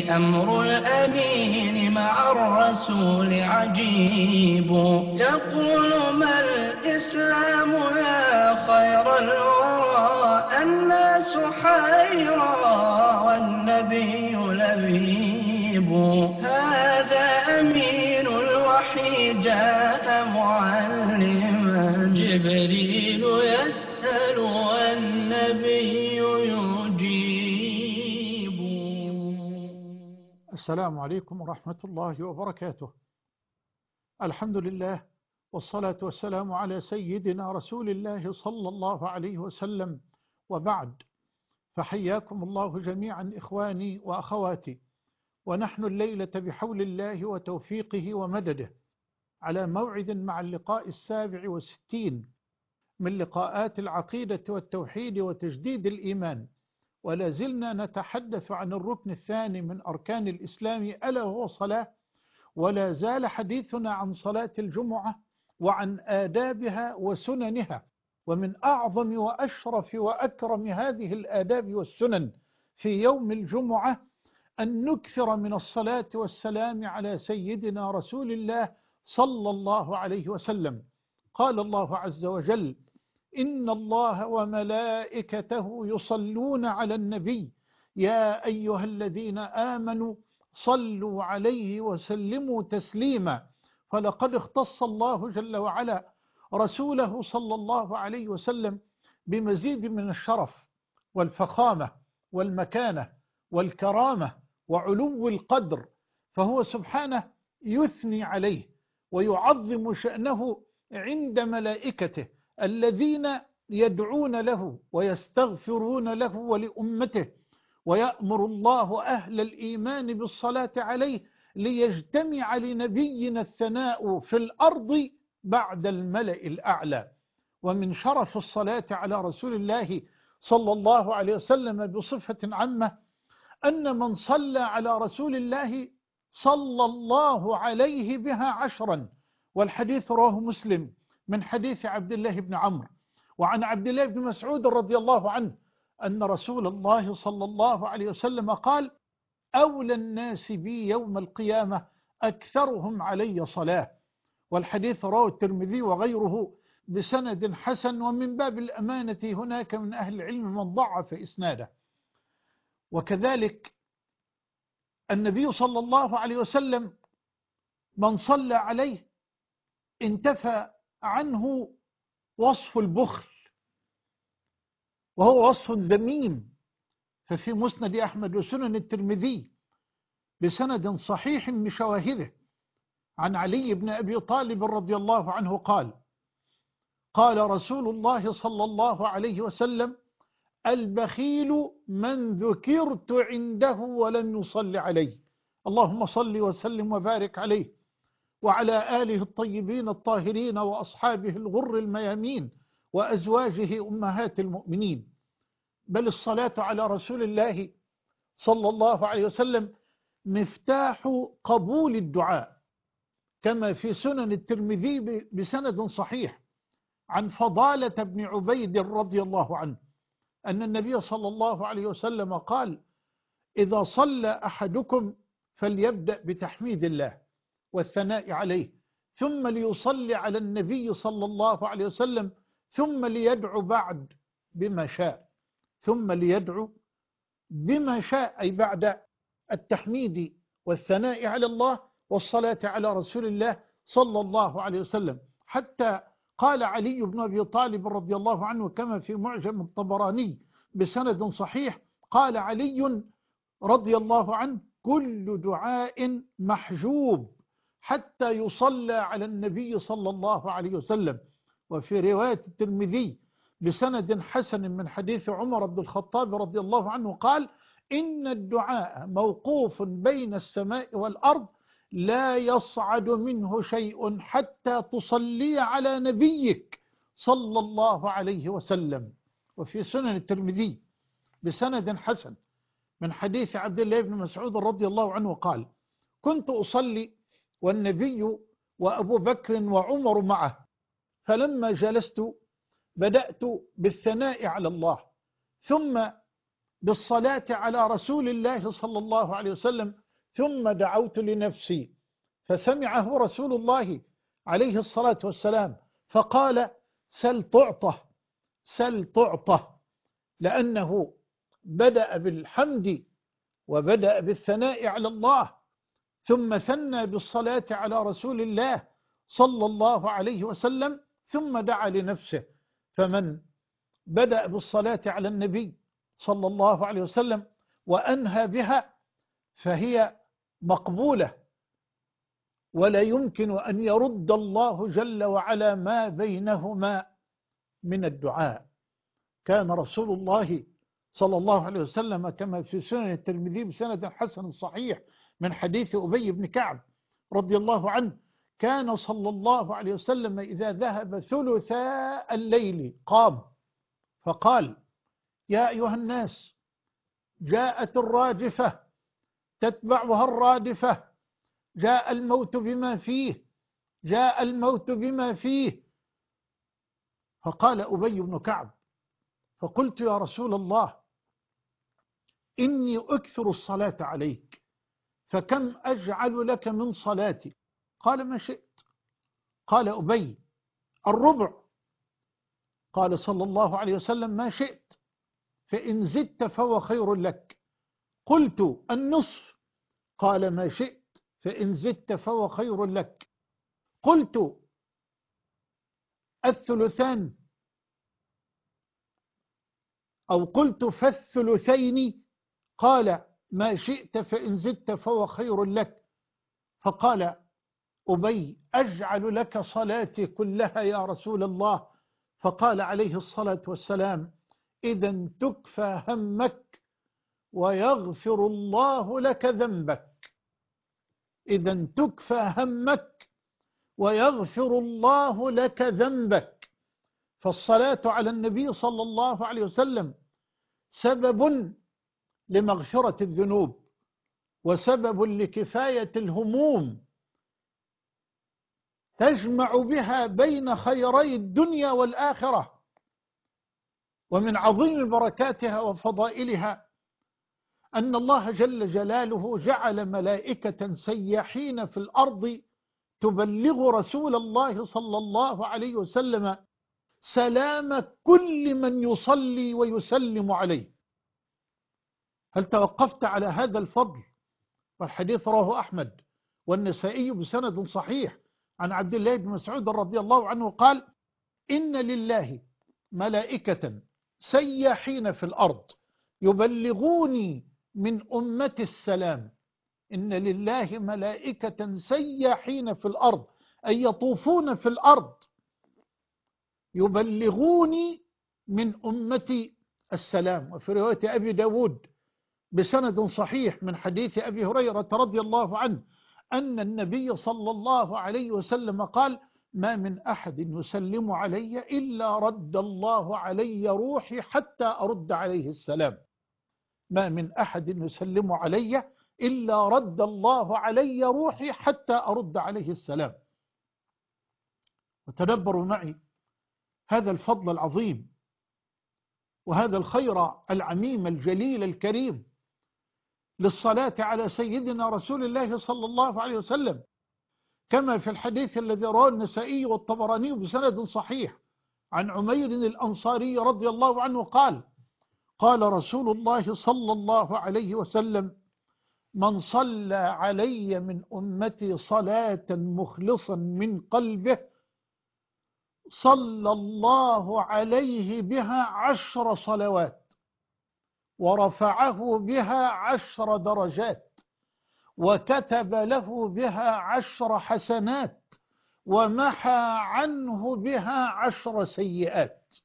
أمر الأمين مع الرسول عجيب. يقول ما الإسلام يا خير الورى، الناس حيرى والنبي لبيب. هذا أمين الوحي جاء معلما، جبريل يسأل والنبي يجيب. السلام عليكم ورحمة الله وبركاته. الحمد لله والصلاة والسلام على سيدنا رسول الله صلى الله عليه وسلم، وبعد، فحياكم الله جميعا إخواني وأخواتي، ونحن الليلة بحول الله وتوفيقه ومدده على موعد مع اللقاء 67 من لقاءات العقيدة والتوحيد وتجديد الإيمان، ولا زلنا نتحدث عن الركن الثاني من أركان الإسلام ألا وهو الصلاة، ولا زال حديثنا عن صلاة الجمعة وعن آدابها وسننها. ومن أعظم وأشرف وأكرم هذه الآداب والسنن في يوم الجمعة أن نكثر من الصلاة والسلام على سيدنا رسول الله صلى الله عليه وسلم. قال الله عز وجل: إن الله وملائكته يصلون على النبي يا أيها الذين آمنوا صلوا عليه وسلموا تسليما. فلقد اختص الله جل وعلا رسوله صلى الله عليه وسلم بمزيد من الشرف والفخامة والمكانة والكرامة وعلو القدر، فهو سبحانه يثني عليه ويعظم شأنه عند ملائكته الذين يدعون له ويستغفرون له ولأمته، ويأمر الله أهل الإيمان بالصلاة عليه ليجتمع لنبينا الثناء في الأرض بعد الملأ الأعلى. ومن شرف الصلاة على رسول الله صلى الله عليه وسلم بصفة عامة أن من صلى على رسول الله صلى الله عليه بها 10. والحديث رواه مسلم من حديث عبد الله بن عمرو، وعن عبد الله بن مسعود رضي الله عنه أن رسول الله صلى الله عليه وسلم قال: أولى الناس بي يوم القيامة أكثرهم علي صلاة. والحديث رواه الترمذي وغيره بسند حسن، ومن باب الأمانة هناك من أهل العلم من ضعف إسناده. وكذلك النبي صلى الله عليه وسلم من صلى عليه انتفى عنه وصف البخل، وهو وصف ذميم. ففي مسند أحمد وسنن الترمذي بسند صحيح من شواهده عن علي بن أبي طالب رضي الله عنه قال: قال رسول الله صلى الله عليه وسلم: البخيل من ذكرت عنده ولم يصل عليه. اللهم صل وسلم وبارك عليه وعلى آله الطيبين الطاهرين وأصحابه الغر الميامين وأزواجه أمهات المؤمنين. بل الصلاة على رسول الله صلى الله عليه وسلم مفتاح قبول الدعاء، كما في سنن الترمذي بسند صحيح عن فضالة بن عبيد رضي الله عنه أن النبي صلى الله عليه وسلم قال: إذا صلى أحدكم فليبدأ بتحميد الله والثناء عليه، ثم ليصلي على النبي صلى الله عليه وسلم، ثم ليدعو بعد بما شاء. ثم ليدعو بما شاء، أي بعد التحميد والثناء على الله والصلاة على رسول الله صلى الله عليه وسلم. حتى قال علي بن أبي طالب رضي الله عنه كما في معجم الطبراني بسند صحيح، قال علي رضي الله عنه: كل دعاء محجوب حتى يصلى على النبي صلى الله عليه وسلم. وفي رواية الترمذي بسند حسن من حديث عمر بن الخطاب رضي الله عنه قال: إن الدعاء موقوف بين السماء والأرض لا يصعد منه شيء حتى تصلي على نبيك صلى الله عليه وسلم. وفي سنن الترمذي بسند حسن من حديث عبد الله بن مسعود رضي الله عنه قال: كنت أصلي والنبي وأبو بكر وعمر معه، فلما جلست بدأت بالثناء على الله، ثم بالصلاة على رسول الله صلى الله عليه وسلم ثم دعوت لنفسي، فسمعه رسول الله عليه الصلاة والسلام فقال: سل تعطى، سل تعطى، لأنه بدأ بالحمد وبدأ بالثناء على الله، ثم ثنى بالصلاة على رسول الله صلى الله عليه وسلم، ثم دعا لنفسه. فمن بدأ بالصلاة على النبي صلى الله عليه وسلم وأنهى بها فهي مقبولة، ولا يمكن أن يرد الله جل وعلا ما بينهما من الدعاء. كان رسول الله صلى الله عليه وسلم كما في سنن الترمذي بسند حسن صحيح من حديث أبي بن كعب رضي الله عنه، كان صلى الله عليه وسلم إذا ذهب ثلثا الليل قام فقال: يا أيها الناس، جاءت الراجفة تتبعها الرادفة، جاء الموت بما فيه، جاء الموت بما فيه. فقال أبي بن كعب: فقلت يا رسول الله إني أكثر الصلاة عليك، فكم أجعل لك من صلاتي؟ قال: ما شئت. قال أبي: الربع. قال صلى الله عليه وسلم: ما شئت، فإن زدت فهو خير لك. قلت: النصف. قال: ما شئت، فإن زدت فهو خير لك. قلت: الثلثان، أو قلت: فالثلثين. قال: ما شئت، فإن زدت فهو خير لك. فقال أبي: أجعل لك صلاتي كلها يا رسول الله. فقال عليه الصلاة والسلام: إذا تكفى همك ويغفر الله لك ذنبك، إذا تكفى همك ويغفر الله لك ذنبك. فالصلاة على النبي صلى الله عليه وسلم سبب لمغفرة الذنوب، وسبب لكفاية الهموم، تجمع بها بين خيري الدنيا والآخرة. ومن عظيم بركاتها وفضائلها أن الله جل جلاله جعل ملائكة سياحين في الأرض تبلغ رسول الله صلى الله عليه وسلم سلام كل من يصلي ويسلم عليه. هل توقفت على هذا الفضل؟ والحديث رواه أحمد والنسائي بسند صحيح عن عبد الله بن مسعود رضي الله عنه قال: إن لله ملائكة سياحين في الأرض يبلغوني من أمة السلام. إن لله ملائكة سياحين في الأرض، أي يطوفون في الأرض، يبلغوني من أمتي السلام. وفي رواية أبي داود بسند صحيح من حديث أبي هريرة رضي الله عنه أن النبي صلى الله عليه وسلم قال: ما من أحد يسلم علي إلا رد الله علي روحي حتى أرد عليه السلام. ما من أحد يسلم علي إلا رد الله علي روحي حتى أرد عليه السلام. وتدبروا معي هذا الفضل العظيم وهذا الخير العميم الجليل الكريم للصلاة على سيدنا رسول الله صلى الله عليه وسلم، كما في الحديث الذي رواه النسائي والطبراني بسند صحيح عن عمير الأنصاري رضي الله عنه قال: قال رسول الله صلى الله عليه وسلم: من صلى علي من أمتي صلاة مخلصا من قلبه صلى الله عليه بها 10 صلوات، ورفعه بها 10 درجات، وكتب له بها 10 حسنات، ومحى عنه بها 10 سيئات.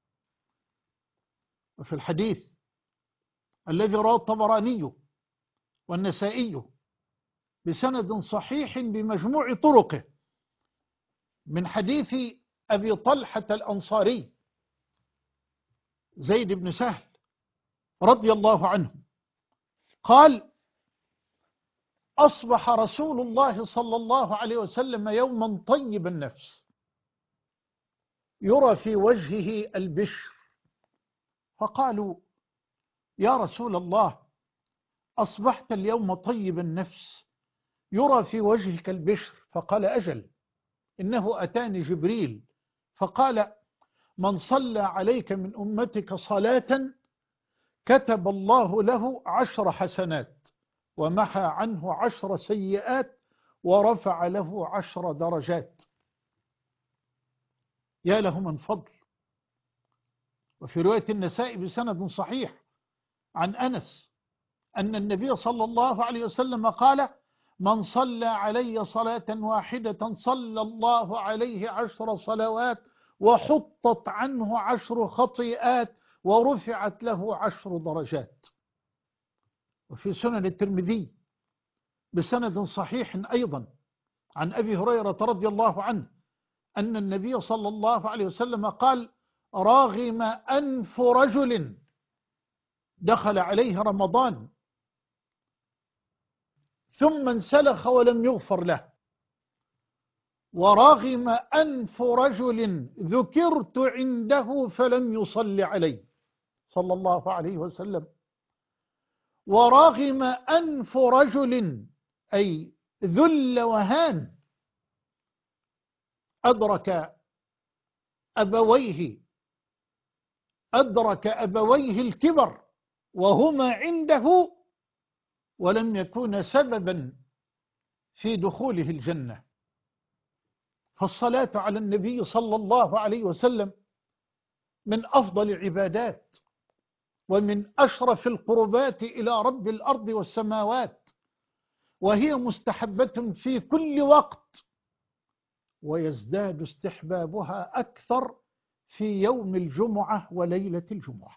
وفي الحديث الذي رواه الطبراني والنسائي بسند صحيح بمجموع طرقه من حديث أبي طلحة الأنصاري زيد بن سهل رضي الله عنه قال: أصبح رسول الله صلى الله عليه وسلم يوما طيب النفس يرى في وجهه البشر، فقالوا: يا رسول الله، أصبحت اليوم طيب النفس يرى في وجهك البشر؟ فقال أجل، إنه أتاني جبريل فقال من صلى عليك من أمتك صلاة كتب الله له 10 حسنات ومحى عنه 10 سيئات ورفع له 10 درجات. يا له من فضل. وفي رواية النسائي بسند صحيح عن أنس أن النبي صلى الله عليه وسلم قال من صلى علي صلاة واحدة صلى الله عليه 10 صلوات وحطت عنه 10 خطيئات ورفعت له 10 درجات. وفي سنن الترمذي بسند صحيح أيضا عن أبي هريرة رضي الله عنه أن النبي صلى الله عليه وسلم قال راغم أنف رجل دخل عليه رمضان ثم انسلخ ولم يغفر له، وراغم أنف رجل ذكرت عنده فلم يصل علي صلى الله عليه وسلم، وراغم أنف رجل أي ذل وهان أدرك أبويه الكبر وهما عنده ولم يكون سببا في دخوله الجنة. فالصلاة على النبي صلى الله عليه وسلم من أفضل العبادات ومن أشرف القربات إلى رب الأرض والسماوات، وهي مستحبة في كل وقت، ويزداد استحبابها أكثر في يوم الجمعة وليلة الجمعة.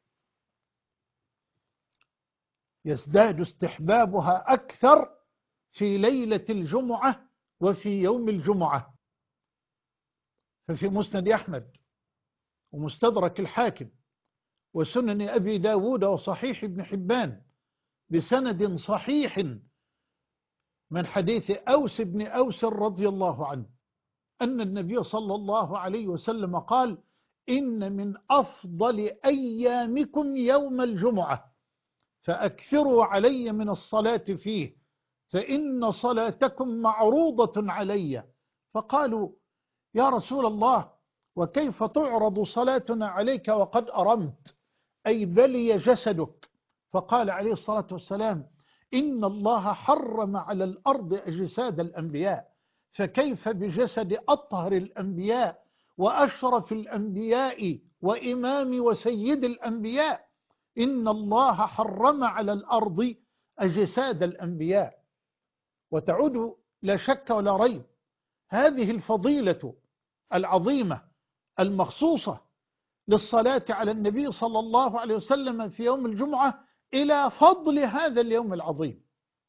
يزداد استحبابها أكثر في ليلة الجمعة وفي يوم الجمعة. ففي مسند أحمد ومستدرك الحاكم وسنن أبي داود وصحيح ابن حبان بسند صحيح من حديث أوس بن أوس رضي الله عنه أن النبي صلى الله عليه وسلم قال إن من أفضل أيامكم يوم الجمعة فأكثروا علي من الصلاة فيه فإن صلاتكم معروضة علي. فقالوا يا رسول الله وكيف تعرض صلاتنا عليك وقد أرمت أي بلي جسدك؟ فقال عليه الصلاة والسلام إن الله حرم على الأرض أجساد الأنبياء فكيف بجسد أطهر الأنبياء وأشرف الأنبياء وإمام وسيد الأنبياء؟ إن الله حرم على الأرض أجساد الأنبياء. وتعود لا شك ولا ريب هذه الفضيلة العظيمة المخصوصة للصلاة على النبي صلى الله عليه وسلم في يوم الجمعة إلى فضل هذا اليوم العظيم.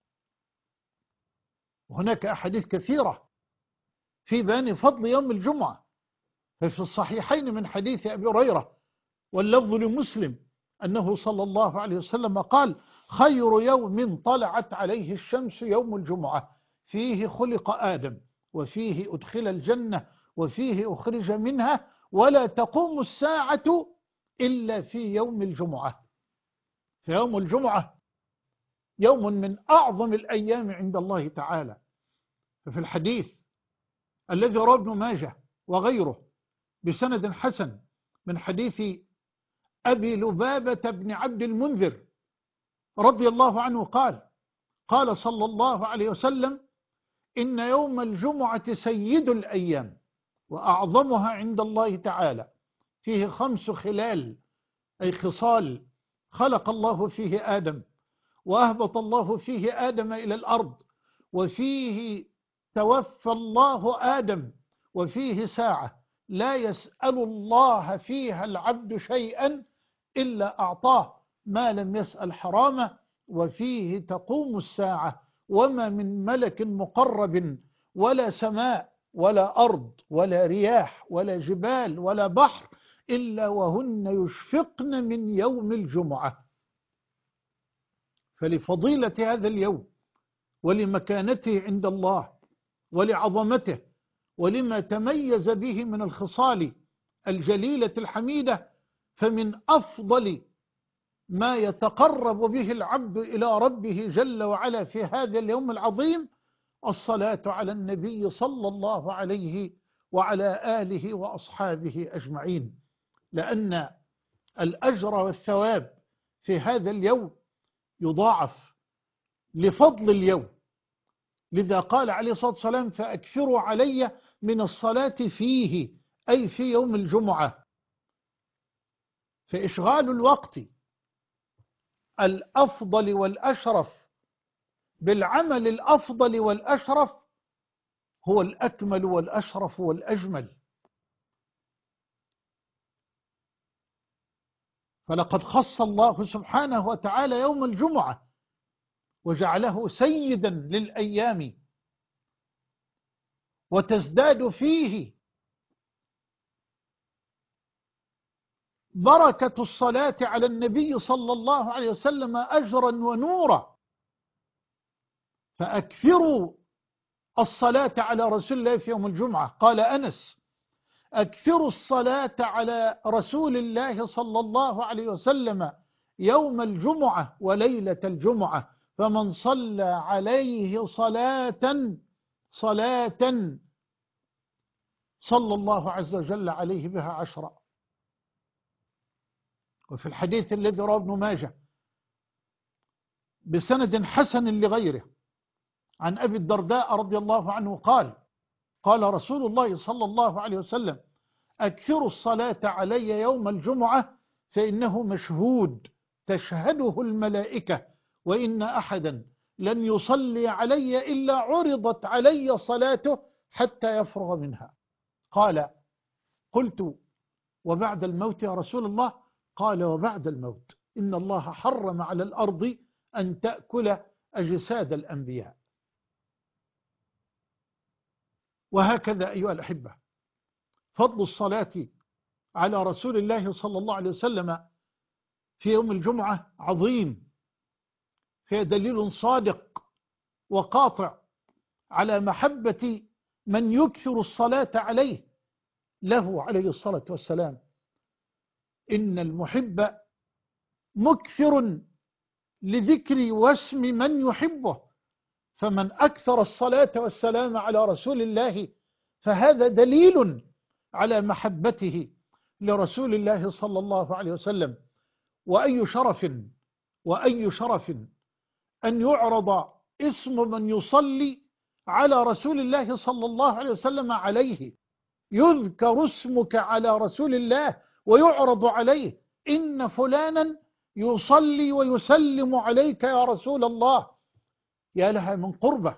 وهناك أحاديث كثيرة في بيان فضل يوم الجمعة، ففي الصحيحين من حديث أبي هريرة واللفظ لمسلم أنه صلى الله عليه وسلم قال خير يوم طلعت عليه الشمس يوم الجمعة فيه خلق آدم وفيه أدخل الجنة وفيه أخرج منها ولا تقوم الساعة إلا في يوم الجمعة. فيوم الجمعة يوم من أعظم الأيام عند الله تعالى. ففي الحديث الذي رواه ابن ماجه وغيره بسند حسن من حديث أبي لبابة بن عبد المنذر رضي الله عنه قال صلى الله عليه وسلم إن يوم الجمعة سيد الأيام وأعظمها عند الله تعالى فيه 5 خلال أي خصال خلق الله فيه آدم وأهبط الله فيه آدم إلى الأرض وفيه توفى الله آدم وفيه ساعة لا يسأل الله فيها العبد شيئا إلا أعطاه ما لم يسأل حراما وفيه تقوم الساعة وما من ملك مقرب ولا سماء ولا أرض ولا رياح ولا جبال ولا بحر إلا وهن يشفقن من يوم الجمعة. فلفضيلة هذا اليوم ولمكانته عند الله ولعظمته ولما تميز به من الخصال الجليلة الحميدة فمن أفضل ما يتقرب به العبد إلى ربه جل وعلا في هذا اليوم العظيم الصلاة على النبي صلى الله عليه وعلى آله وأصحابه أجمعين، لأن الأجر والثواب في هذا اليوم يضاعف لفضل اليوم. لذا قال عليه الصلاة والسلام: فأكثروا علي من الصلاة فيه، أي في يوم الجمعة. فإشغال الوقت الأفضل والأشرف بالعمل الأفضل والأشرف هو الأكمل والأشرف والأجمل. فلقد خص الله سبحانه وتعالى يوم الجمعة وجعله سيدا للأيام، وتزداد فيه بركة الصلاة على النبي صلى الله عليه وسلم أجرا ونورا. فأكثروا الصلاة على رسول الله في يوم الجمعة. قال أنس: أكثروا الصلاة على رسول الله صلى الله عليه وسلم يوم الجمعة وليلة الجمعة، فمن صلى عليه صلاة صلى الله عز وجل عليه بها 10. وفي الحديث الذي رواه ابن ماجه بسند حسن لغيره عن أبي الدرداء رضي الله عنه قال: قال رسول الله صلى الله عليه وسلم: أكثروا الصلاة علي يوم الجمعة فإنه مشهود تشهده الملائكة، وإن أحدا لن يصلي علي إلا عرضت علي صلاته حتى يفرغ منها. قال: قلت: وبعد الموت يا رسول الله؟ قال: وبعد الموت إن الله حرم على الأرض أن تأكل أجساد الأنبياء. وهكذا أيها الأحبة، فضل الصلاة على رسول الله صلى الله عليه وسلم في يوم الجمعة عظيم، فيه دليل صادق وقاطع على محبة من يكثر الصلاة عليه له عليه الصلاة والسلام. إن المحب مكثر لذكر واسم من يحبه، فمن أكثر الصلاة والسلام على رسول الله فهذا دليل على محبته لرسول الله صلى الله عليه وسلم. وأي شرف أن يعرض اسم من يصلي على رسول الله صلى الله عليه وسلم عليه، يذكر اسمك على رسول الله ويعرض عليه: إن فلانا يصلي ويسلم عليك يا رسول الله. يا لها من قربة.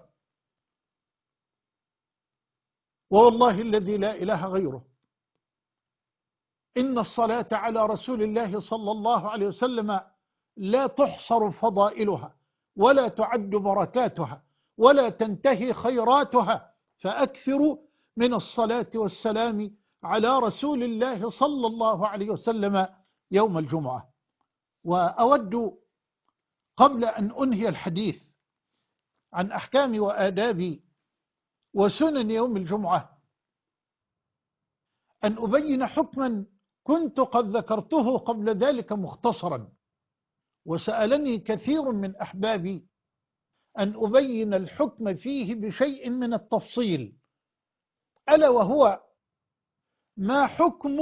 والله الذي لا إله غيره إن الصلاة على رسول الله صلى الله عليه وسلم لا تحصر فضائلها ولا تعد بركاتها ولا تنتهي خيراتها، فأكثروا من الصلاة والسلام على رسول الله صلى الله عليه وسلم يوم الجمعة. وأود قبل أن أنهي الحديث عن أحكام وآداب وسنن يوم الجمعة أن أبين حكما كنت قد ذكرته قبل ذلك مختصرا، وسألني كثير من أحبابي أن أبين الحكم فيه بشيء من التفصيل، ألا وهو: ما حكم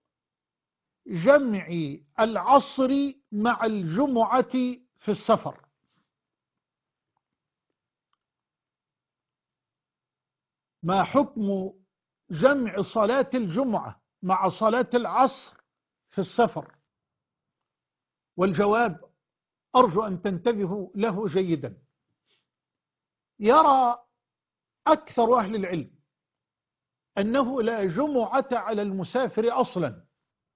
جمع العصر مع الجمعة في السفر؟ ما حكم جمع صلاة الجمعة مع صلاة العصر في السفر؟ والجواب أرجو أن تنتبهوا له جيدا. يرى أكثر أهل العلم أنه لا جمعة على المسافر أصلا،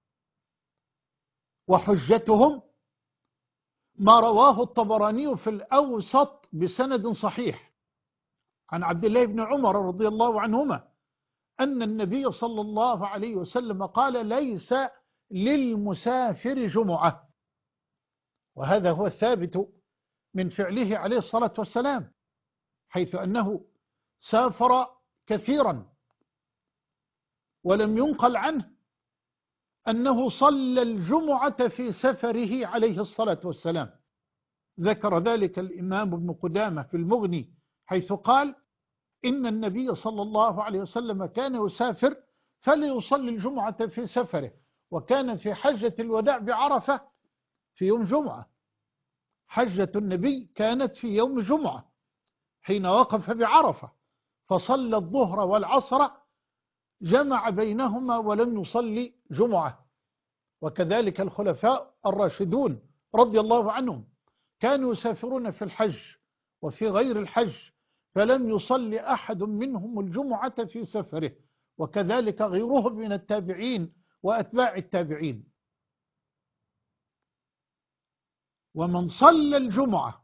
وحجتهم ما رواه الطبراني في الأوسط بسند صحيح عن عبد الله بن عمر رضي الله عنهما أن النبي صلى الله عليه وسلم قال: ليس للمسافر جمعة. وهذا هو الثابت من فعله عليه الصلاة والسلام، حيث أنه سافر كثيرا ولم ينقل عنه أنه صلى الجمعة في سفره عليه الصلاة والسلام. ذكر ذلك الإمام ابن قدامة في المغني، حيث قال إن النبي صلى الله عليه وسلم كان يسافر فليصلي الجمعة في سفره، وكان في حجة الوداع بعرفة في يوم جمعة. حجة النبي كانت في يوم جمعة حين وقف بعرفة، فصلى الظهر والعصر، جمع بينهما ولم يصلي جمعة. وكذلك الخلفاء الراشدون رضي الله عنهم كانوا يسافرون في الحج وفي غير الحج، فلم يصلي أحد منهم الجمعة في سفره، وكذلك غيرهم من التابعين وأتباع التابعين. ومن صلى الجمعة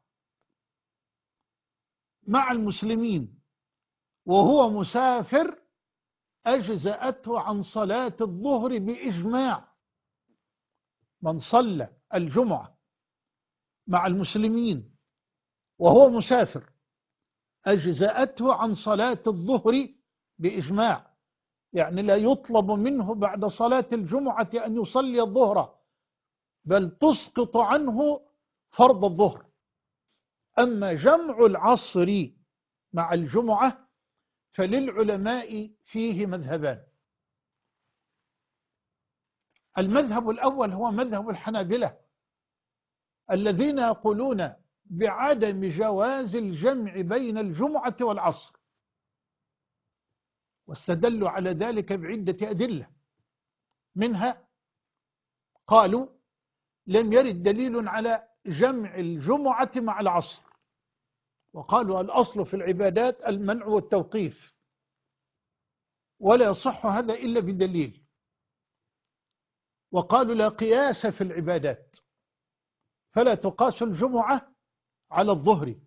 مع المسلمين وهو مسافر أجزأته عن صلاة الظهر بإجماع. من صلى الجمعة مع المسلمين وهو مسافر أجزأته عن صلاة الظهر بإجماع، يعني لا يطلب منه بعد صلاة الجمعة أن يصلي الظهر، بل تسقط عنه فرض الظهر. أما جمع العصر مع الجمعة فللعلماء فيه مذهبان. المذهب الأول هو مذهب الحنابلة الذين يقولون بعدم جواز الجمع بين الجمعة والعصر، واستدلوا على ذلك بعدة أدلة. منها قالوا لم يرد دليل على جمع الجمعة مع العصر، وقالوا الأصل في العبادات المنع والتوقيف، ولا يصح هذا إلا بدليل. وقالوا لا قياس في العبادات، فلا تقاس الجمعة على الظهر.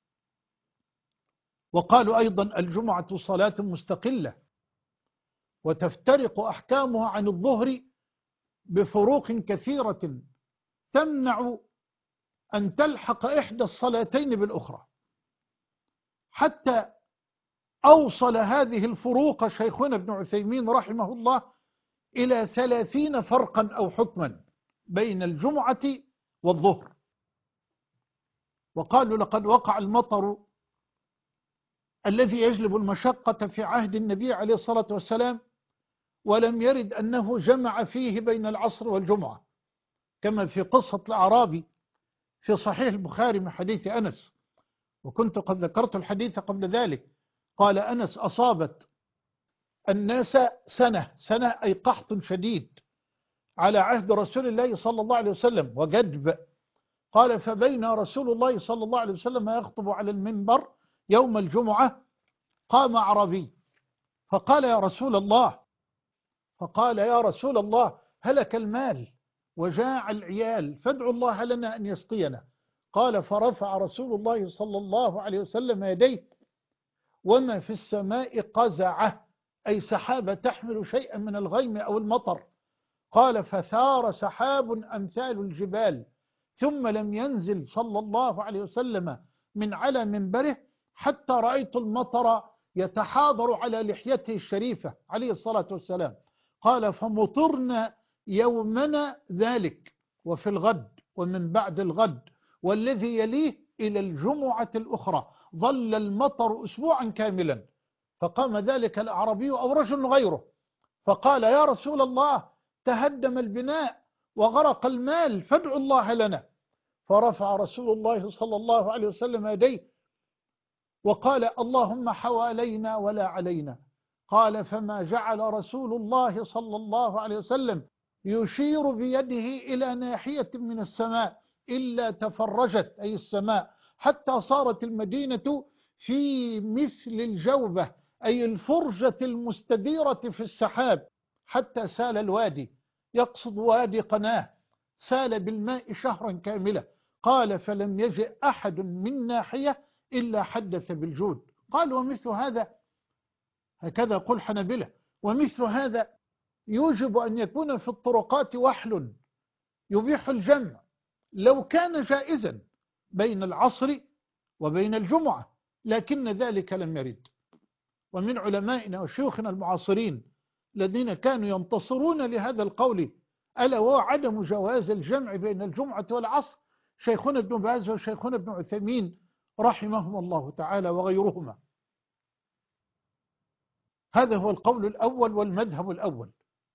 وقالوا أيضا الجمعة صلاة مستقلة وتفترق أحكامها عن الظهر بفروق كثيرة تمنع أن تلحق إحدى الصلاتين بالأخرى، حتى أوصل هذه الفروق شيخنا ابن عثيمين رحمه الله إلى 30 فرقا أو حكما بين الجمعة والظهر. وقالوا لقد وقع المطر الذي يجلب المشقة في عهد النبي عليه الصلاة والسلام، ولم يرد أنه جمع فيه بين العصر والجمعة، كما في قصة الأعرابي في صحيح البخاري من حديث أنس، وكنت قد ذكرت الحديث قبل ذلك. قال أنس أصابت الناس سنة أي قحط شديد على عهد رسول الله صلى الله عليه وسلم وجدب. قال فبين رسول الله صلى الله عليه وسلم يخطب على المنبر يوم الجمعة قام أعرابي فقال يا رسول الله هلك المال وجاع العيال فادعوا الله لنا أن يسقينا. قال فرفع رسول الله صلى الله عليه وسلم يديه وما في السماء قزعة، أي سحابة تحمل شيئا من الغيم أو المطر. قال فثار سحاب أمثال الجبال، ثم لم ينزل صلى الله عليه وسلم من على منبره حتى رأيت المطر يتحاضر على لحيته الشريفة عليه الصلاة والسلام. قال فمطرنا يومنا ذلك وفي الغد ومن بعد الغد والذي يليه إلى الجمعة الأخرى، ظل المطر أسبوعا كاملا. فقام ذلك الأعرابي أو رجل غيره فقال يا رسول الله تهدم البناء وغرق المال فادعوا الله لنا. فرفع رسول الله صلى الله عليه وسلم يديه وقال اللهم حوالينا ولا علينا. قال فما جعل رسول الله صلى الله عليه وسلم يشير بيده إلى ناحية من السماء إلا تفرجت، أي السماء، حتى صارت المدينة في مثل الجوبة، أي الفرجة المستديرة في السحاب، حتى سال الوادي، يقصد وادي قناه، سال بالماء شهرا كاملا. قال فلم يجئ أحد من ناحية إلا حدث بالجود. قال ومثل هذا، هكذا يقول حنبلة، ومثل هذا يوجب أن يكون في الطرقات وحل يبيح الجمع لو كان جائزا بين العصر وبين الجمعة، لكن ذلك لم يرد. ومن علمائنا وشيوخنا المعاصرين الذين كانوا ينتصرون لهذا القول، ألا وهو عدم جواز الجمع بين الجمعة والعصر، شيخنا ابن باز وشيخنا ابن عثيمين رحمهم الله تعالى وغيرهما. هذا هو القول الأول والمذهب الأول.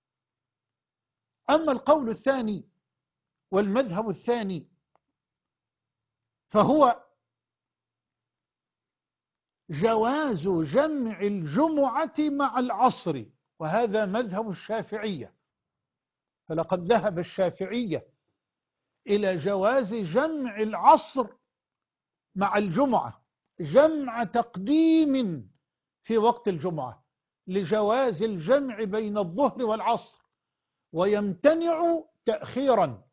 أما القول الثاني والمذهب الثاني فهو جواز جمع الجمعة مع العصر، وهذا مذهب الشافعية. فلقد ذهب الشافعية إلى جواز جمع العصر مع الجمعة، جمع تقديم في وقت الجمعة، لجواز الجمع بين الظهر والعصر، ويمتنع تأخيرا،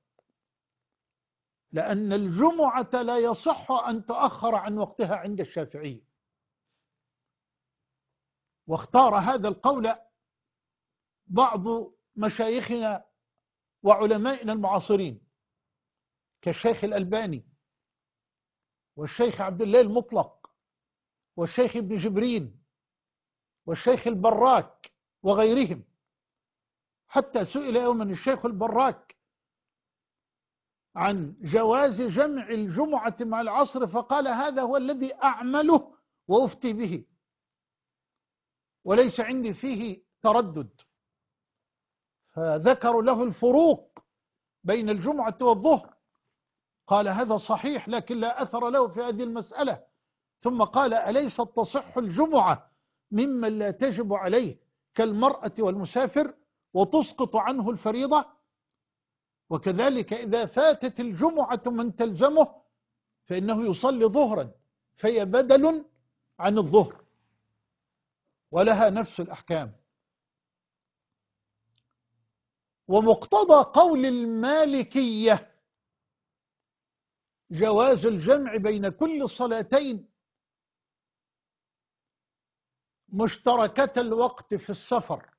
لأن الجمعة لا يصح أن تؤخر عن وقتها عند الشافعية. واختار هذا القول بعض مشايخنا وعلمائنا المعاصرين كالشيخ الألباني والشيخ عبد الله المطلق والشيخ ابن جبرين والشيخ البراك وغيرهم. حتى سئل يوما الشيخ البراك عن جواز جمع الجمعة مع العصر، فقال هذا هو الذي أعمله وأفتي به، وليس عندي فيه تردد. فذكروا له الفروق بين الجمعة والظهر، قال هذا صحيح لكن لا أثر له في هذه المسألة. ثم قال أليست تصح الجمعة ممن لا تجب عليه كالمرأة والمسافر وتسقط عنه الفريضة؟ وكذلك إذا فاتت الجمعة من تلزمه فإنه يصلي ظهرا، فهي بدل عن الظهر ولها نفس الأحكام. ومقتضى قول المالكية جواز الجمع بين كل صلاتين مشتركة الوقت في السفر.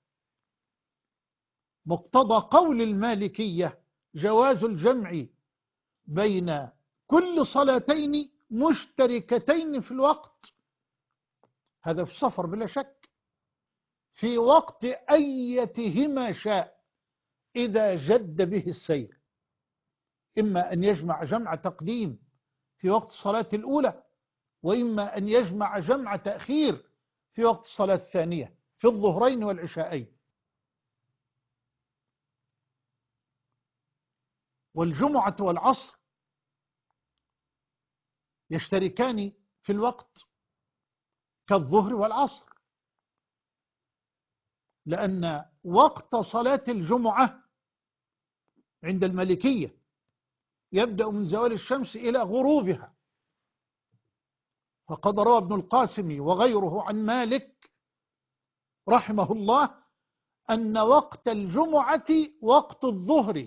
مقتضى قول المالكية جواز الجمع بين كل صلاتين مشتركتين في الوقت، هذا في السفر بلا شك، في وقت أيتهما شاء إذا جد به السير، إما أن يجمع جمع تقديم في وقت الصلاة الأولى، وإما أن يجمع جمع تأخير في وقت الصلاة الثانية في الظهرين والعشاءين. والجمعة والعصر يشتركان في الوقت كالظهر والعصر، لأن وقت صلاة الجمعة عند المالكية يبدأ من زوال الشمس إلى غروبها. فقد روى ابن القاسم وغيره عن مالك رحمه الله أن وقت الجمعة وقت الظهر،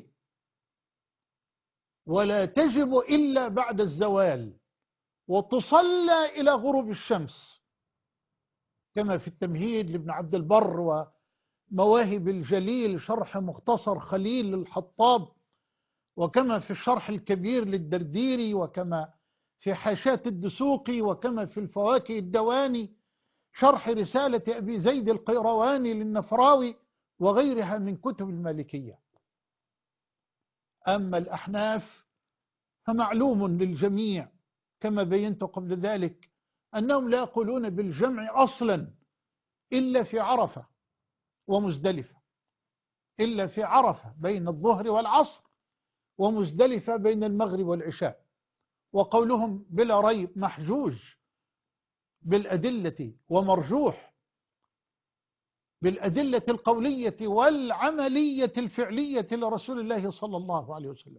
ولا تجب إلا بعد الزوال، وتصلى إلى غروب الشمس، كما في التمهيد لابن عبد البر ومواهب الجليل شرح مختصر خليل الحطاب، وكما في الشرح الكبير للدرديري، وكما في حاشية الدسوقي، وكما في الفواكه الدواني شرح رسالة أبي زيد القيرواني للنفراوي وغيرها من كتب المالكية. أما الأحناف فمعلوم للجميع كما بينت قبل ذلك أنهم لا يقولون بالجمع أصلا إلا في عرفة ومزدلفة، إلا في عرفة بين الظهر والعصر، ومزدلفة بين المغرب والعشاء. وقولهم بلا ريب محجوج بالأدلة ومرجوح بالأدلة القولية والعملية الفعلية لرسول الله صلى الله عليه وسلم.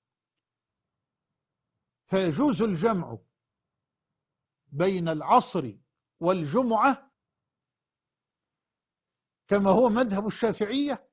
فيجوز الجمع بين العصر والجمعة كما هو مذهب الشافعية،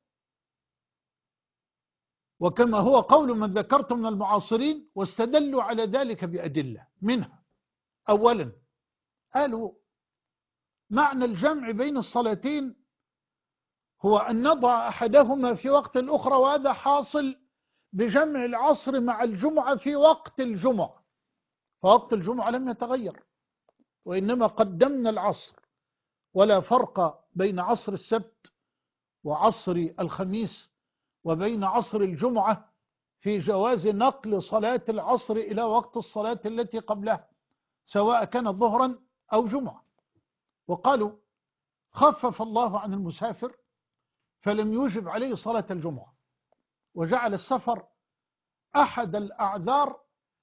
وكما هو قول من ذكرت من المعاصرين، واستدلوا على ذلك بأدلة. منها أولا قالوا معنى الجمع بين الصلاتين هو أن نضع أحدهما في وقت الأخرى، وهذا حاصل بجمع العصر مع الجمعة في وقت الجمعة، فوقت الجمعة لم يتغير، وإنما قدمنا العصر، ولا فرق بين عصر السبت وعصر الخميس وبين عصر الجمعة في جواز نقل صلاة العصر إلى وقت الصلاة التي قبلها سواء كانت ظهرا أو جمعة. وقالوا خفف الله عن المسافر فلم يوجب عليه صلاة الجمعة، وجعل السفر أحد الأعذار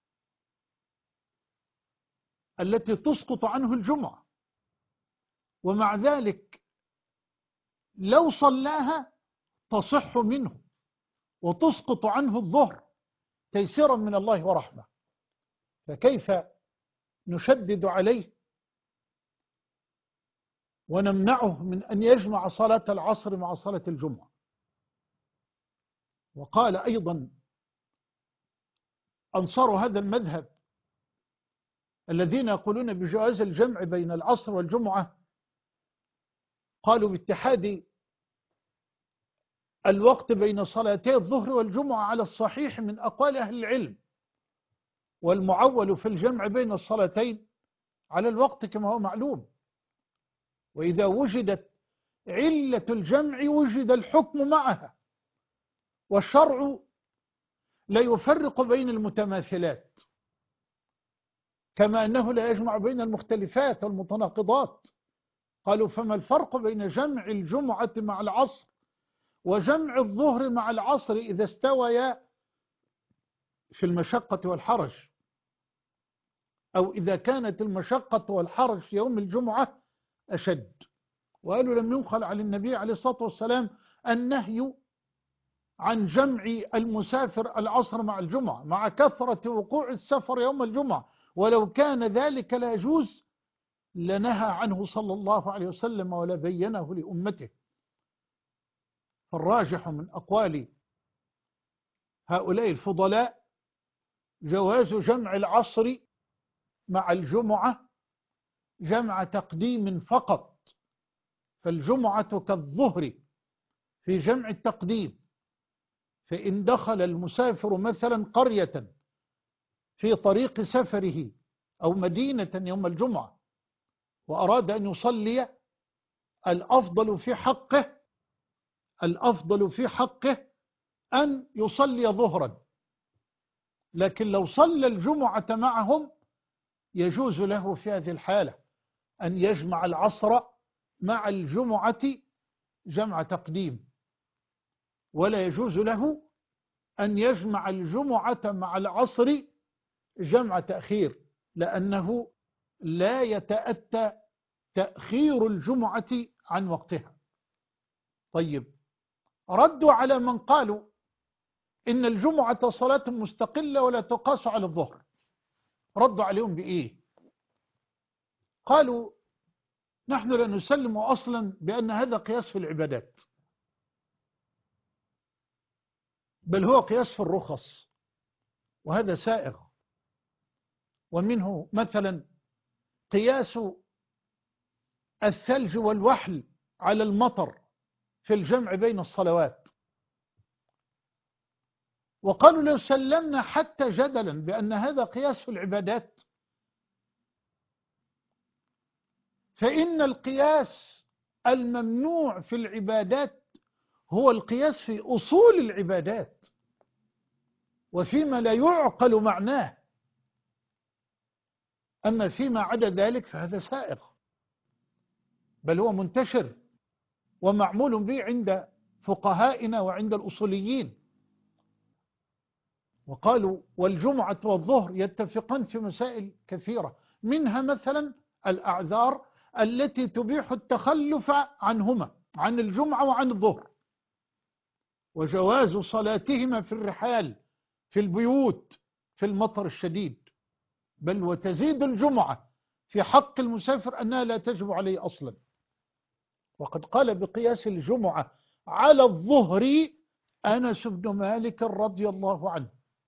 التي تسقط عنه الجمعة، ومع ذلك لو صلاها تصح منه وتسقط عنه الظهر تيسيرا من الله ورحمة، فكيف نشدد عليه ونمنعه من أن يجمع صلاة العصر مع صلاة الجمعة؟ وقال أيضا أنصار هذا المذهب الذين يقولون بجواز الجمع بين العصر والجمعة، قالوا باتحاد الوقت بين صلاتي الظهر والجمعة على الصحيح من أقوال أهل العلم، والمعول في الجمع بين الصلاتين على الوقت كما هو معلوم، وإذا وجدت علة الجمع وجد الحكم معها، والشرع لا يفرق بين المتماثلات كما أنه لا يجمع بين المختلفات والمتناقضات. قالوا فما الفرق بين جمع الجمعة مع العصر وجمع الظهر مع العصر إذا استويا في المشقة والحرج، أو إذا كانت المشقة والحرج في يوم الجمعة أشد؟ وقالوا لم ينقل عن النبي عليه الصلاة والسلام النهي عن جمع المسافر العصر مع الجمعة مع كثرة وقوع السفر يوم الجمعة، ولو كان ذلك لا يجوز لنهى عنه صلى الله عليه وسلم ولا بينه لأمته. فالراجح من أقوال هؤلاء الفضلاء جواز جمع العصر مع الجمعة جمع تقديم فقط، فالجمعة كالظهر في جمع التقديم، فإن دخل المسافر مثلا قرية في طريق سفره أو مدينة يوم الجمعة وأراد أن يصلي، الأفضل في حقه أن يصلي ظهرا، لكن لو صلى الجمعة معهم يجوز له في هذه الحالة أن يجمع العصر مع الجمعة جمع تقديم، ولا يجوز له أن يجمع الجمعة مع العصر جمع تأخير، لأنه لا يتأتى تأخير الجمعة عن وقتها. طيب، ردوا على من قالوا إن الجمعة صلاة مستقلة ولا تقاس على الظهر، ردوا عليهم بإيه؟ قالوا نحن لا نسلم أصلا بأن هذا قياس في العبادات، بل هو قياس في الرخص، وهذا سائغ. ومنه مثلا قياس الثلج والوحل على المطر في الجمع بين الصلوات. وقالوا لو سلمنا حتى جدلا بأن هذا قياس في العبادات، فإن القياس الممنوع في العبادات هو القياس في أصول العبادات وفيما لا يعقل معناه، أما فيما عدا ذلك فهذا سائغ، بل هو منتشر ومعمول به عند فقهائنا وعند الأصوليين. وقالوا والجمعة والظهر يتفقان في مسائل كثيرة، منها مثلا الأعذار التي تبيح التخلف عنهما، عن الجمعة وعن الظهر، وجواز صلاتهما في الرحال في البيوت في المطر الشديد، بل وتزيد الجمعة في حق المسافر أنها لا تجب عليه أصلا. وقد قال بقياس الجمعة على الظهر أنس بن مالك رضي الله عنه،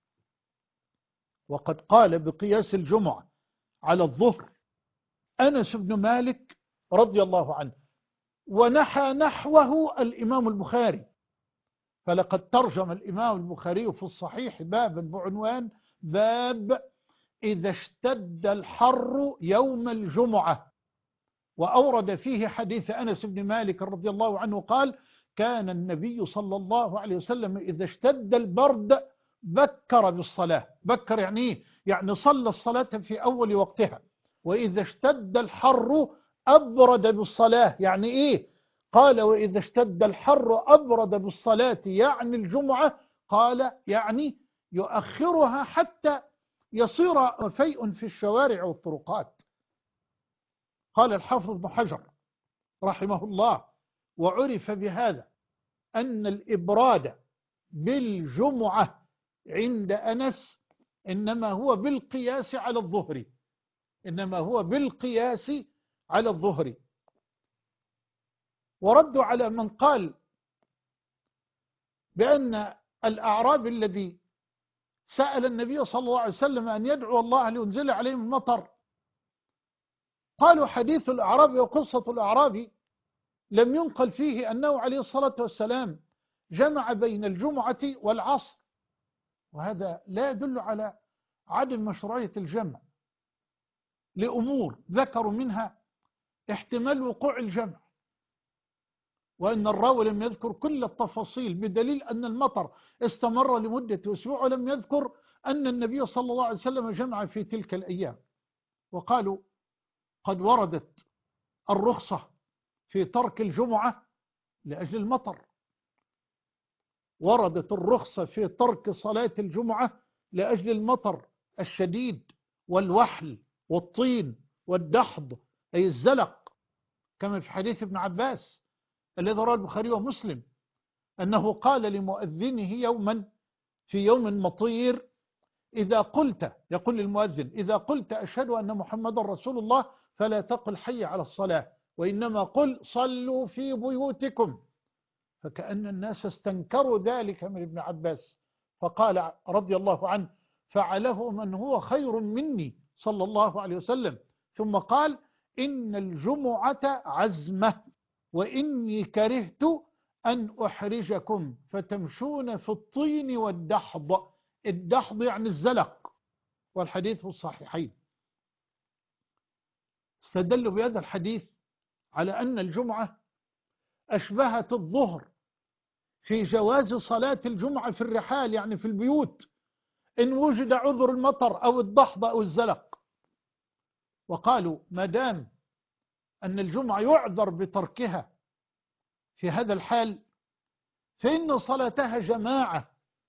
وقد قال بقياس الجمعة على الظهر أنس بن مالك رضي الله عنه، ونحى نحوه الإمام البخاري. فلقد ترجم الإمام البخاري في الصحيح بابا بعنوان باب إذا اشتد الحر يوم الجمعة، وأورد فيه حديث أنس بن مالك رضي الله عنه قال كان النبي صلى الله عليه وسلم إذا اشتد البرد بكر بالصلاة. بكر يعني إيه؟ يعني صلى الصلاة في أول وقتها. وإذا اشتد الحر أبرد بالصلاة. يعني إيه؟ قال وإذا اشتد الحر أبرد بالصلاة، يعني الجمعة. قال يعني يؤخرها حتى يصير فيء في الشوارع والطرقات. قال الحافظ ابن حجر رحمه الله: وعرف بهذا أن الإبراد بالجمعة عند أنس إنما هو بالقياس على الظهر. إنما هو بالقياس على الظهر. وردوا على من قال بأن الأعرابي الذي سأل النبي صلى الله عليه وسلم أن يدعو الله لينزل عليهم المطر، قالوا حديث الأعرابي وقصة الأعرابي لم ينقل فيه أنه عليه الصلاة والسلام جمع بين الجمعة والعصر، وهذا لا يدل على عدم مشروعية الجمع لأمور ذكروا منها احتمال وقوع الجمع، وأن الراوي لم يذكر كل التفاصيل، بدليل أن المطر استمر لمدة أسبوع، ولم يذكر أن النبي صلى الله عليه وسلم جمع في تلك الأيام. وقالوا قد وردت الرخصة في ترك الجمعة لأجل المطر. وردت الرخصة في ترك صلاة الجمعة لأجل المطر الشديد والوحل والطين والدحض أي الزلق، كما في حديث ابن عباس الذي رواه البخاري ومسلم أنه قال لمؤذنه يوما في يوم مطير: إذا قلت، يقول للمؤذن: إذا قلت أشهد أن محمد رسول الله فلا تقل حي على الصلاة، وإنما قل صلوا في بيوتكم. فكأن الناس استنكروا ذلك من ابن عباس، فقال رضي الله عنه: فعله من هو خير مني صلى الله عليه وسلم. ثم قال: إن الجمعة عزمة، وإني كرهت أن أحرجكم فتمشون في الطين والدحض. الدحض يعني الزلق، والحديث في الصحيحين. استدلوا بهذا الحديث على أن الجمعة أشبهت الظهر في جواز صلاة الجمعة في الرحال، يعني في البيوت، إن وجد عذر المطر أو الضحض أو الزلق. وقالوا ما دام أن الجمعة يعذر بتركها في هذا الحال، فإن صلاتها جماعة،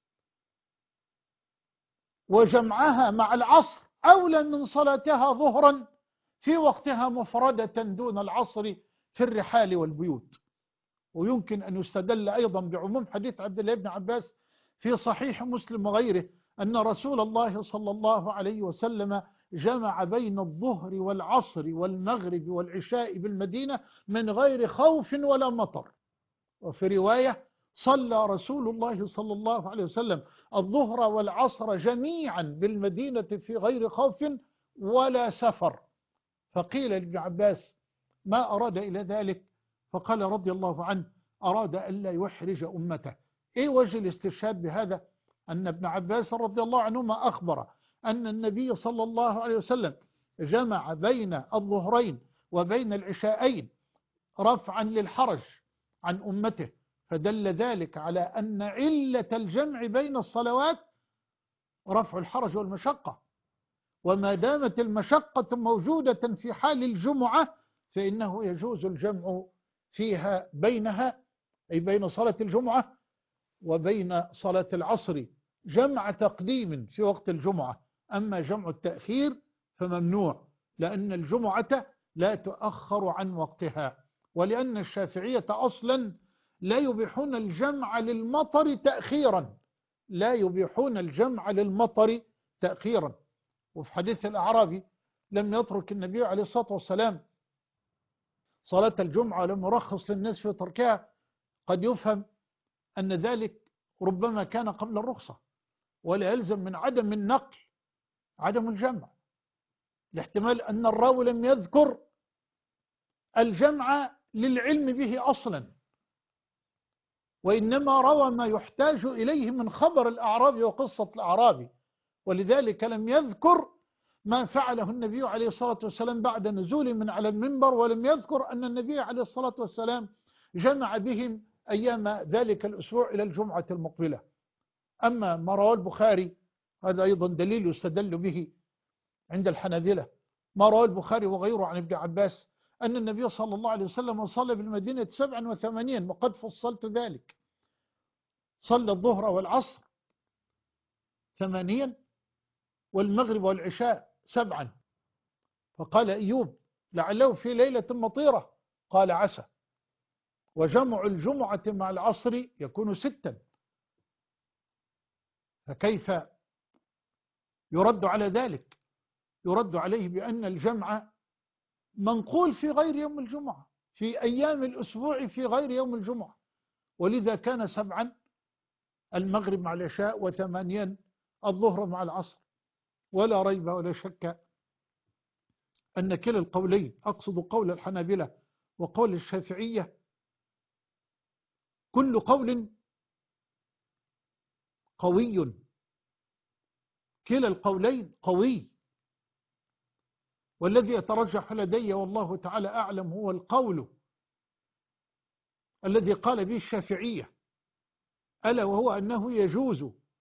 وجمعها مع العصر أولى من صلاتها ظهرا في وقتها مفردة دون العصر في الرحال والبيوت. ويمكن أن يستدل أيضا بعموم حديث عبد الله بن عباس في صحيح مسلم وغيره أن رسول الله صلى الله عليه وسلم جمع بين الظهر والعصر والمغرب والعشاء بالمدينة من غير خوف ولا مطر. وفي رواية: صلى رسول الله صلى الله عليه وسلم الظهر والعصر جميعا بالمدينة في غير خوف ولا سفر. فقيل لابن عباس: ما أراد إلى ذلك؟ فقال رضي الله عنه: أراد ألا يحرج أمته. إيه وجه الاستشهاد بهذا؟ أن ابن عباس رضي الله عنهما أخبر أن النبي صلى الله عليه وسلم جمع بين الظهرين وبين العشاءين رفعا للحرج عن أمته، فدل ذلك على أن علة الجمع بين الصلوات رفع الحرج والمشقة. وما دامت المشقة موجودة في حال الجمعة فإنه يجوز الجمع فيها بينها، أي بين صلاة الجمعة وبين صلاة العصر، جمع تقديم في وقت الجمعة. أما جمع التأخير فممنوع، لأن الجمعة لا تؤخر عن وقتها، ولأن الشافعية أصلا لا يبيحون الجمع للمطر تأخيرا، لا يبيحون الجمع للمطر تأخيرا. وفي حديث الأعرابي لم يترك النبي عليه الصلاة والسلام صلاة الجمعة، لم يرخص للناس في تركها. قد يفهم أن ذلك ربما كان قبل الرخصة، ولا يلزم من عدم النقل عدم الجمع، لاحتمال أن الراوي لم يذكر الجمع للعلم به أصلا، وإنما روى ما يحتاج إليه من خبر الأعرابي وقصة الأعرابي، ولذلك لم يذكر ما فعله النبي عليه الصلاة والسلام بعد نزوله من على المنبر، ولم يذكر أن النبي عليه الصلاة والسلام جمع بهم أيام ذلك الأسبوع إلى الجمعة المقبلة. أما ما رواه البخاري هذا أيضا دليل يستدل به عند الحنابلة، ما رواه البخاري وغيره عن ابن عباس أن النبي صلى الله عليه وسلم صلى بالمدينة 87 وقد فصلت ذلك، صلى الظهر والعصر 8 والمغرب والعشاء 7. فقال أيوب لعله في ليلة مطيرة، قال عسى. وجمع الجمعة مع العصر يكون 6. فكيف يرد على ذلك؟ يرد عليه بأن الجمع منقول في غير يوم الجمعة، في أيام الأسبوع في غير يوم الجمعة، ولذا كان 7 المغرب مع العشاء و8 الظهر مع العصر. ولا ريب ولا شك أن كلا القولين، أقصد قول الحنابلة وقول الشافعية، كل قول قوي، كلا القولين قوي، والذي يترجح لدي والله تعالى أعلم هو القول الذي قال به الشافعية، ألا وهو أنه يجوز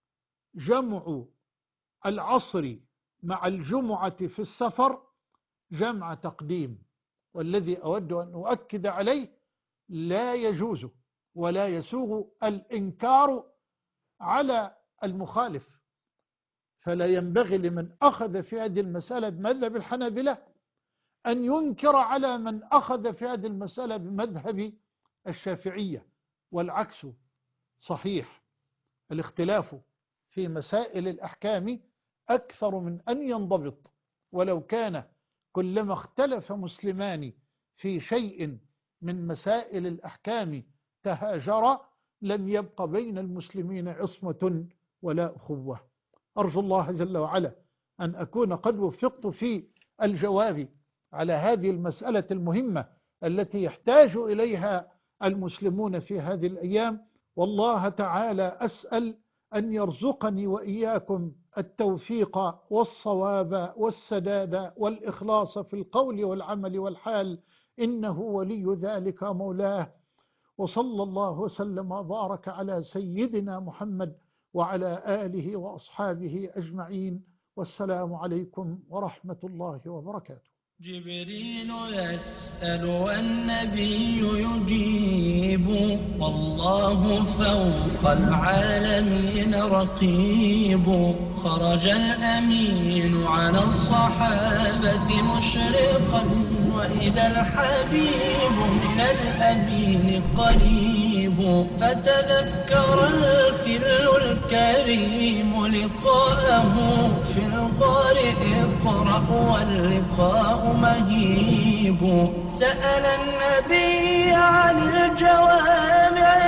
جمع العصر مع الجمعة في السفر جمع تقديم. والذي أود أن أؤكد عليه لا يجوز ولا يسوغ الإنكار على المخالف، فلا ينبغي لمن أخذ في هذه المسألة بمذهب الحنابلة أن ينكر على من أخذ في هذه المسألة بمذهب الشافعية، والعكس صحيح. الاختلاف في مسائل الأحكام أكثر من أن ينضبط، ولو كان كلما اختلف مسلمان في شيء من مسائل الأحكام تهاجرا لم يبق بين المسلمين عصمة ولا أخوة. أرجو الله جل وعلا أن أكون قد وفقت في الجواب على هذه المسألة المهمة التي يحتاج إليها المسلمون في هذه الأيام، والله تعالى أسأل أن يرزقني وإياكم التوفيق والصواب والسداد والإخلاص في القول والعمل والحال، إنه ولي ذلك مولاه. وصلى الله وسلم وبارك على سيدنا محمد وعلى آله وأصحابه أجمعين، والسلام عليكم ورحمة الله وبركاته. جبريل يسأل والنبي يجيب، والله فوق العالمين رقيب. خرج الأمين على الصحابة مشرقا، وإذا الحبيب من الأمين قريب. فتذكر الخل الكريم لقاءه في الغار اقرأ واللقاء مهيب. سأل النبي عن الجوامع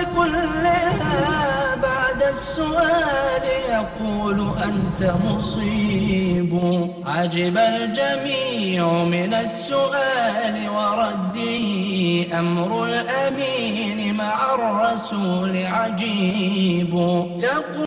كلها، بعد السؤال يقول أنت مصيب. عجب الجميع من السؤال ورده، أمر الأمين مع الرسول عجيب.